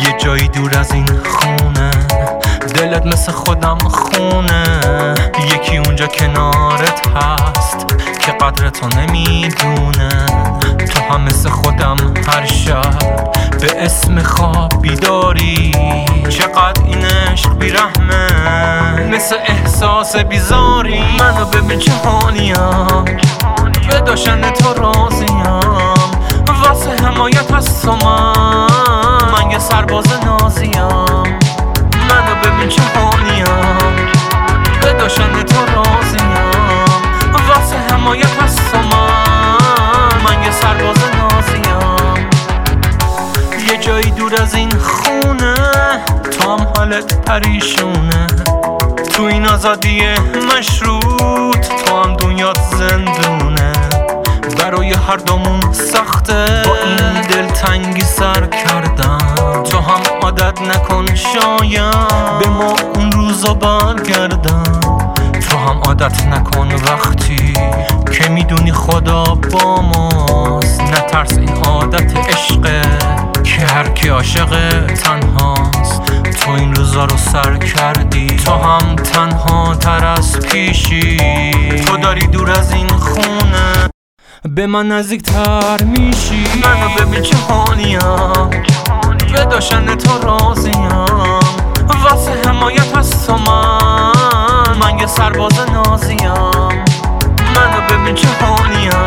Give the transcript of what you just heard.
یه جایی دور از این خونه، دلت مثل خودم خونه. یکی اونجا کنارت هست که قدر تو نمیدونه. تو هم مثل خودم هر شب به اسم خواب بیداری. چقدر این عشق بیرحمه، مثل احساس بیزاری. منو ببین چه حالیم، به داشتن تو راضیم. واسه حمایت از تو من یه سرباز نازیم. منو ببین چه حالیم، به داشتن تو راضیم. واسه حمایت از تو من یه سرباز نازیم. یه جایی دور از این خونه، تو هم حالت پریشونه. تو این آزادی مشروط، تو هم دنیات زندونه. برای هر دومون سخته، با این دلتنگی سر کردم. تو هم عادت نکن شاید به ما اون روزا برگردم. تو هم عادت نکن وقتی که میدونی خدا با ماست. نترس این عادت عشقه که هر کی عاشق تنهاست. تو این روزا رو سر کردی، تو هم تنها تر از پیشی. تو داری دور از این خونه، به من نزدیک تر میشی. منو ببین چه حالیم، به داشتن تو راضیم. واسه حمایت از تو من یه سرباز نازیم. منو ببین چه حالیم،